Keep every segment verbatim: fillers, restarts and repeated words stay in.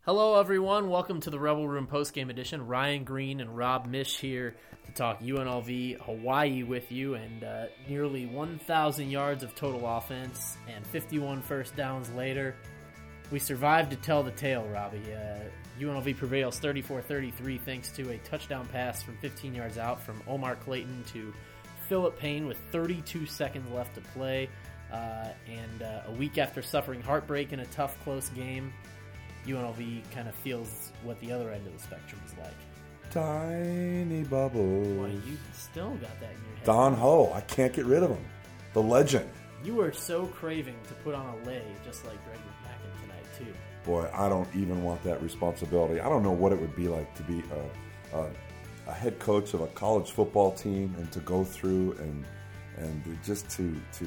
Hello, everyone. Welcome to the Rebel Room postgame edition. Ryan Green and Rob Mish here to talk U N L V Hawaii with you, and uh, nearly one thousand yards of total offense and fifty-one first downs later, we survived to tell the tale, Robbie. Uh, U N L V prevails thirty-four thirty-three thanks to a touchdown pass from fifteen yards out from Omar Clayton to Philip Payne with thirty-two seconds left to play. Uh, and uh, a week after suffering heartbreak in a tough, close game, U N L V kind of feels what the other end of the spectrum is like. Tiny bubbles. Boy, you still got that in your head. Don Ho, I can't get rid of him. The legend. You were so craving to put on a lay just like Greg McMackin tonight, too. Boy, I don't even want that responsibility. I don't know what it would be like to be a, a, a head coach of a college football team and to go through and and just to to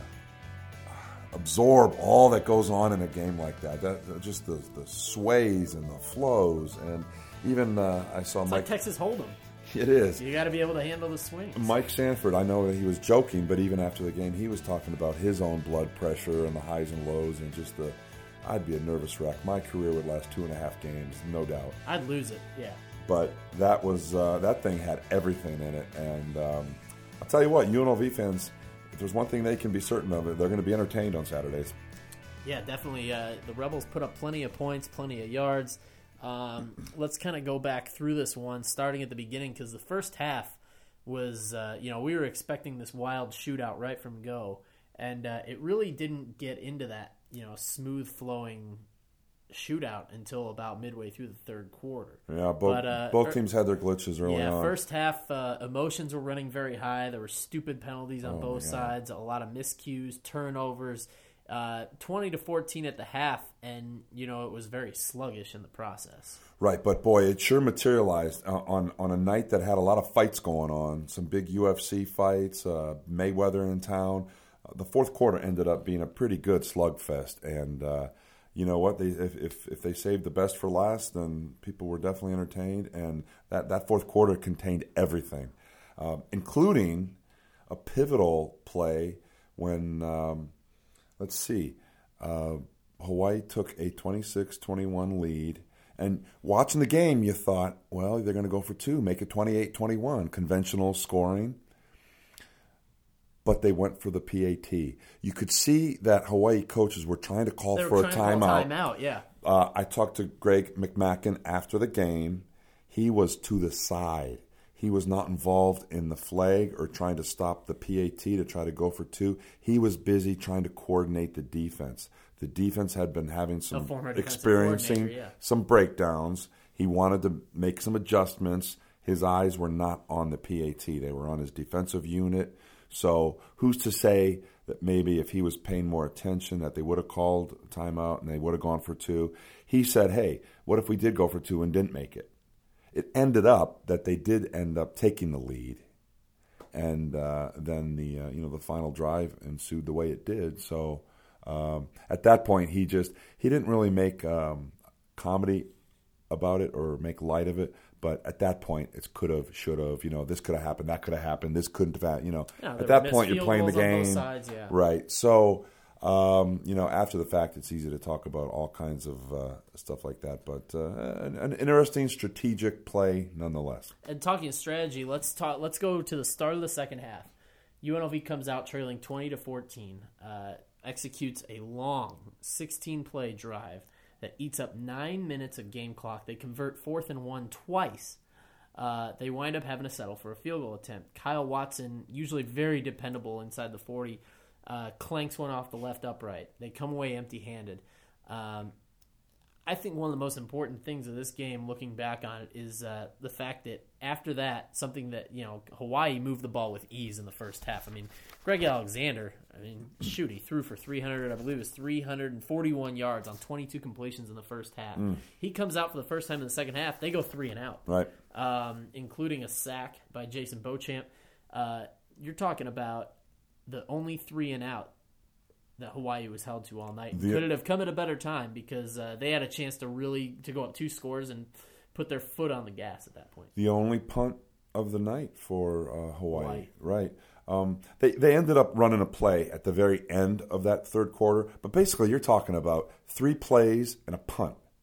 uh, absorb all that goes on in a game like that. That just the, the sways and the flows, and even uh, I saw it's Mike. Like Texas Hold'em. It is. You got to be able to handle the swings. Mike Sanford, I know that he was joking, but even after the game, he was talking about his own blood pressure and the highs and lows, and just the. I'd be a nervous wreck. My career would last two and a half games, no doubt. I'd lose it, yeah. But that was uh, that thing had everything in it, and um, I'll tell you what, U N L V fans, if there's one thing they can be certain of, they're going to be entertained on Saturdays. Yeah, definitely. Uh, the Rebels put up plenty of points, plenty of yards. Um, let's kind of go back through this one, starting at the beginning, because the first half was, uh, you know, we were expecting this wild shootout right from go, and uh, it really didn't get into that, you know, smooth-flowing shootout until about midway through the third quarter. Yeah, both, but, uh, both teams had their glitches early yeah, on. Yeah, first half, uh, emotions were running very high. There were stupid penalties on oh both sides, a lot of miscues, turnovers. Uh, twenty to fourteen at the half, and you know it was very sluggish in the process. Right, but boy, it sure materialized uh, on on a night that had a lot of fights going on. Some big U F C fights, uh, Mayweather in town. Uh, the fourth quarter ended up being a pretty good slugfest, and uh, you know what? They if, if if they saved the best for last, then people were definitely entertained. And that that fourth quarter contained everything, uh, including a pivotal play when. Um, Let's see. Uh, Hawaii took a twenty-six twenty-one lead. And watching the game, you thought, well, they're going to go for two, make it twenty-eight twenty-one, conventional scoring. But they went for the P A T. You could see that Hawaii coaches were trying to call they were for trying a timeout. To call timeout, yeah. Uh, I talked to Greg McMackin after the game. He was to the side. He was not involved in the flag or trying to stop the P A T to try to go for two. He was busy trying to coordinate the defense. The defense had been having some experiencing yeah. some breakdowns. He wanted to make some adjustments. His eyes were not on the P A T. They were on his defensive unit. So who's to say that maybe if he was paying more attention that they would have called a timeout and they would have gone for two. He said, hey, what if we did go for two and didn't make it? It ended up that they did end up taking the lead, and uh, then the uh, you know the final drive ensued the way it did. So um, at that point, he just he didn't really make um, comedy about it or make light of it. But at that point, it could have, should have, you know, this could have happened, that could have happened, this couldn't have, you know. Yeah, at that point, you're playing the game, sides, yeah. right? So. Um, you know, after the fact, it's easy to talk about all kinds of uh, stuff like that, but uh, an, an interesting strategic play nonetheless. And talking strategy, let's talk. Let's go to the start of the second half. U N L V comes out trailing twenty to fourteen, uh, executes a long sixteen-play drive that eats up nine minutes of game clock. They convert fourth and one twice. Uh, they wind up having to settle for a field goal attempt. Kyle Watson, usually very dependable inside the forty. Uh, clanks one off the left upright. They come away empty-handed. Um, I think one of the most important things of this game, looking back on it, is uh, the fact that after that, something that, you know, Hawaii moved the ball with ease in the first half. I mean, Greg Alexander, I mean, shoot, he threw for three hundred, I believe it was three hundred forty-one yards on twenty-two completions in the first half. Mm. He comes out for the first time in the second half. They go three and out, right? Um, including a sack by Jason Beauchamp. Uh, you're talking about the only three and out that Hawaii was held to all night. The, Could it have come at a better time because uh, they had a chance to really to go up two scores and put their foot on the gas at that point. The only punt of the night for uh, Hawaii, Hawaii, right? Um, they they ended up running a play at the very end of that third quarter, but basically you're talking about three plays and a punt.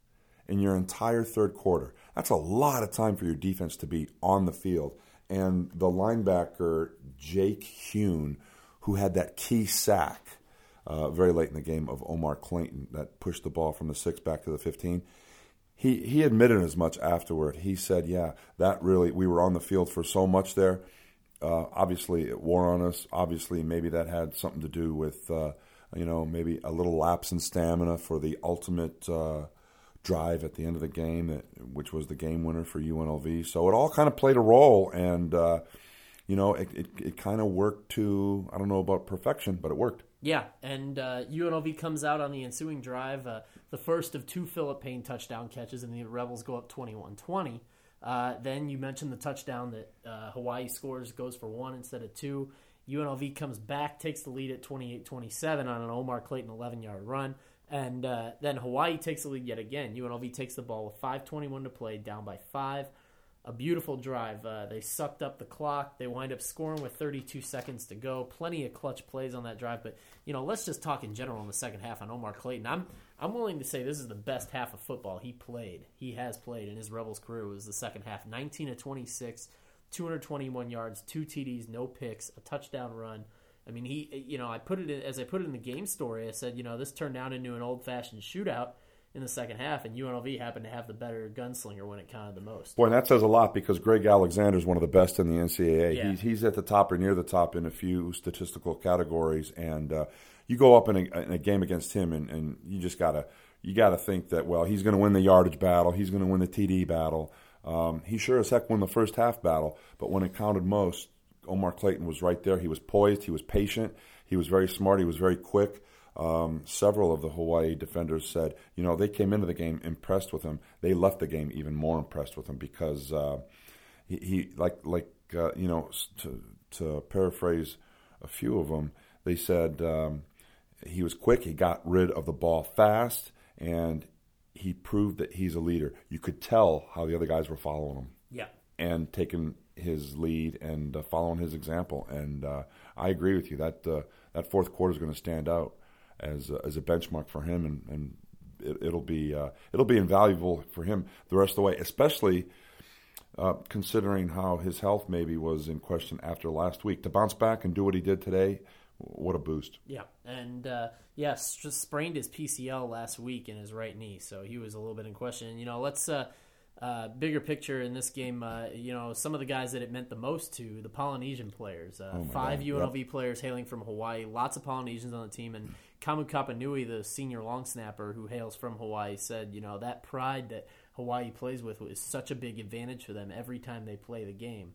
in your entire third quarter. That's a lot of time for your defense to be on the field. And the linebacker, Jake Hune, who had that key sack uh, very late in the game of Omar Clayton that pushed the ball from the six back to the fifteen, he, he admitted as much afterward. He said, yeah, that really, we were on the field for so much there. Uh, obviously, it wore on us. Obviously, maybe that had something to do with, uh, you know, maybe a little lapse in stamina for the ultimate uh, drive at the end of the game, that, which was the game winner for U N L V. So it all kind of played a role, and, uh, you know, it, it, it kind of worked to, I don't know about perfection, but it worked. Yeah, and uh, U N L V comes out on the ensuing drive, uh, the first of two Philip Payne touchdown catches, and the Rebels go up twenty-one twenty. Uh, then you mentioned the touchdown that uh, Hawaii scores, goes for one instead of two. U N L V comes back, takes the lead at twenty-eight twenty-seven on an Omar Clayton eleven-yard run. And uh, then Hawaii takes the lead yet again. U N L V takes the ball with five twenty-one to play, down by five. A beautiful drive. Uh, they sucked up the clock. They wind up scoring with thirty-two seconds to go. Plenty of clutch plays on that drive. But, you know, let's just talk in general in the second half on Omar Clayton. I'm I'm willing to say this is the best half of football he played. He has played in his Rebels career. It was the second half. nineteen of twenty-six, two hundred twenty-one yards, two T Ds, no picks, a touchdown run. I mean, he, you know, I put it in, as I put it in the game story, I said, you know, this turned down into an old-fashioned shootout in the second half, and U N L V happened to have the better gunslinger when it counted the most. Boy, and that says a lot, because Greg Alexander is one of the best in the N C double A. Yeah. He's, he's at the top or near the top in a few statistical categories, and uh, you go up in a, in a game against him, and, and you just gotta you gotta think that, well, he's going to win the yardage battle, he's going to win the T D battle. Um, he sure as heck won the first half battle, but when it counted most, Omar Clayton was right there. He was poised, he was patient, he was very smart, he was very quick. Um, several of the Hawaii defenders said, you know, they came into the game impressed with him. They left the game even more impressed with him because uh, he, he, like, like uh, you know, to, to paraphrase a few of them, they said um, he was quick, he got rid of the ball fast, and he proved that he's a leader. You could tell how the other guys were following him. Yeah. And taking his lead and uh, following his example. And uh, I agree with you. That uh, that fourth quarter is going to stand out as a, as a benchmark for him, and, and it, it'll be uh, it'll be invaluable for him the rest of the way, especially uh, considering how his health maybe was in question after last week. To bounce back and do what he did today, what a boost. Yeah, and uh, yes, just sprained his P C L last week in his right knee, so he was a little bit in question. You know, let's uh, uh, bigger picture in this game. Uh, you know, some of the guys that it meant the most to, the Polynesian players. Uh, Oh my five God, U N L V yep. players hailing from Hawaii. Lots of Polynesians on the team, and Kamu Kapanui, the senior long snapper who hails from Hawaii, said, you know, that pride that Hawaii plays with is such a big advantage for them every time they play the game.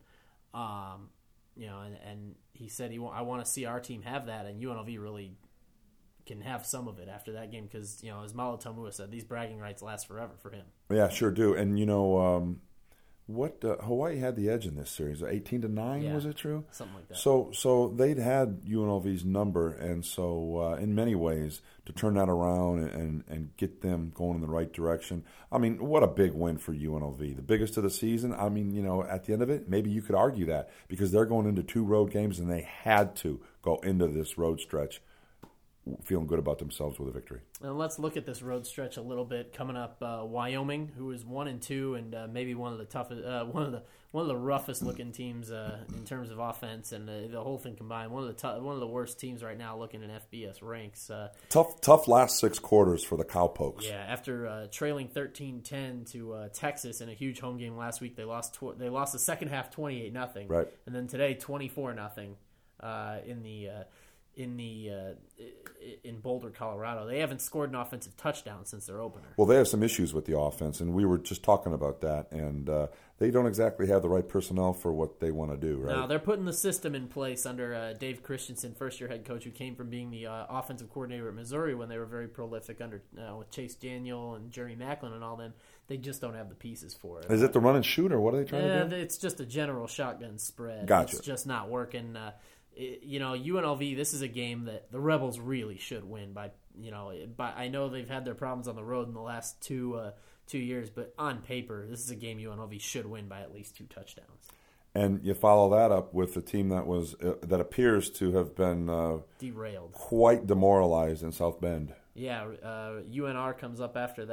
Um, you know, and, and he said, he I want to see our team have that, and U N L V really can have some of it after that game because, you know, as Malo Tomua said, these bragging rights last forever for him. Yeah, sure do. And, you know, um, what uh, Hawaii had the edge in this series. eighteen to nine, Yeah, was it true? something like that. So so they'd had U N L V's number, and so uh, in many ways, to turn that around and, and, and get them going in the right direction, I mean, what a big win for U N L V. The biggest of the season. I mean, you know, at the end of it, maybe you could argue that because they're going into two road games, and they had to go into this road stretch feeling good about themselves with a victory. And let's look at this road stretch a little bit. Coming up, uh, Wyoming, who is one and two, and uh, maybe one of the toughest, uh, one of the one of the roughest looking teams uh, in terms of offense, and the, the whole thing combined. One of the t- one of the worst teams right now, looking in F B S ranks. Uh, Tough, tough last six quarters for the Cowpokes. yeah, after uh, trailing thirteen ten to uh, Texas in a huge home game last week, they lost. Tw- they lost the second half twenty-eight nothing, Right. and then today twenty-four nothing uh, in the. Uh, in the uh, in Boulder, Colorado. They haven't scored an offensive touchdown since their opener. Well, they have some issues with the offense, and we were just talking about that, and uh, they don't exactly have the right personnel for what they want to do, right? No, they're putting the system in place under uh, Dave Christensen, first-year head coach, who came from being the uh, offensive coordinator at Missouri when they were very prolific under uh, with Chase Daniel and Jerry Macklin and all them. They just don't have the pieces for it. Is it the run and shoot, or what are they trying Uh, to do? it's just a general shotgun spread. Gotcha. It's just not working. Uh, it, you know, U N L V, this is a game that the Rebels really should win by, you know, by, I know they've had their problems on the road in the last two uh, two years, but on paper, this is a game U N L V should win by at least two touchdowns. And you follow that up with a team that was uh, that appears to have been uh, Derailed. quite demoralized in South Bend. Yeah, uh, U N R comes up after that.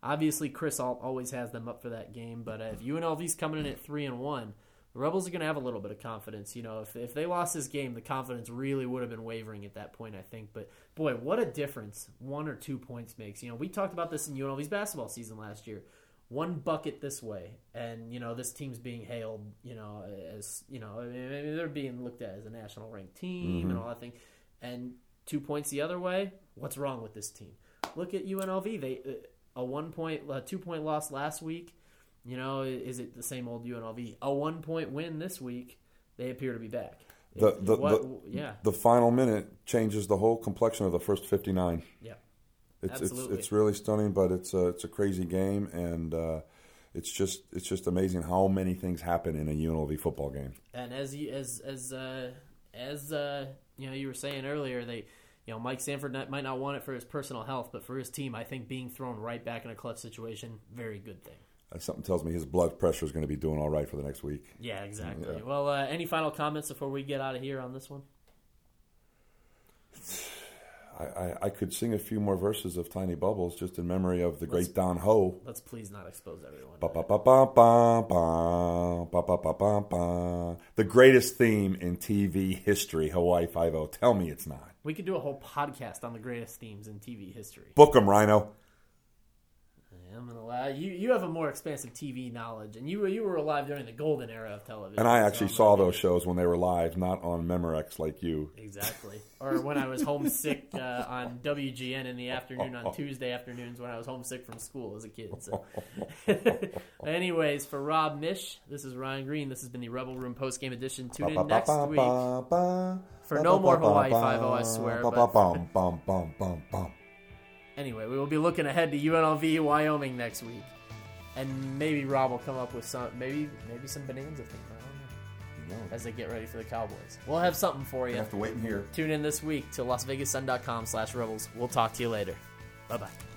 Obviously, Chris al- always has them up for that game, but uh, if U N L V's coming in at three and one, the Rebels are going to have a little bit of confidence. You know, if if they lost this game, the confidence really would have been wavering at that point, I think. But boy, what a difference one or two points makes. You know, we talked about this in U N L V's basketball season last year. One bucket this way, and you know this team's being hailed. You know, as you know, I mean, they're being looked at as a national ranked team mm-hmm. and all that thing. And two points the other way. What's wrong with this team? Look at U N L V. They a one point, a two point loss last week. You know, is it the same old U N L V? A one point win this week. They appear to be back. The the, what, the yeah. The final minute changes the whole complexion of the first fifty-nine. Yeah, it's absolutely. it's it's really stunning, but it's a, it's a crazy game, and uh, it's just it's just amazing how many things happen in a U N L V football game. And as you, as as uh, as uh, you know, you were saying earlier, they. You know, Mike Sanford might not want it for his personal health, but for his team, I think being thrown right back in a clutch situation, very good thing. Uh, something tells me his blood pressure is going to be doing all right for the next week. Yeah, exactly. Yeah. Well, uh, any final comments before we get out of here on this one? I, I, I could sing a few more verses of Tiny Bubbles just in memory of the let's, great Don Ho. Let's please not expose everyone. Ba, ba, ba, ba, ba, ba, ba, ba, ba, ba, ba. The greatest theme in T V history, Hawaii Five-O. Tell me it's not. We could do a whole podcast on the greatest themes in T V history. Book 'em, Rhino. I'm gonna allow you. You have a more expansive T V knowledge, and you you were alive during the golden era of television. And I actually so saw those shows when they were live, not on Memorex like you. Exactly. Or when I was homesick uh, on W G N in the afternoon on Tuesday afternoons when I was homesick from school as a kid. So, anyways, for Rob Mish, this is Ryan Green. This has been the Rebel Room post game edition. Tune in next week for no more Hawaii Five-O, I swear. But anyway, we will be looking ahead to U N L V Wyoming next week, and maybe Rob will come up with some, maybe maybe some bonanza thing. I don't know. No. As they get ready for the Cowboys, we'll have something for you. You have to wait in here. Tune in this week to Las Vegas Sun dot com slash Rebels. We'll talk to you later. Bye bye.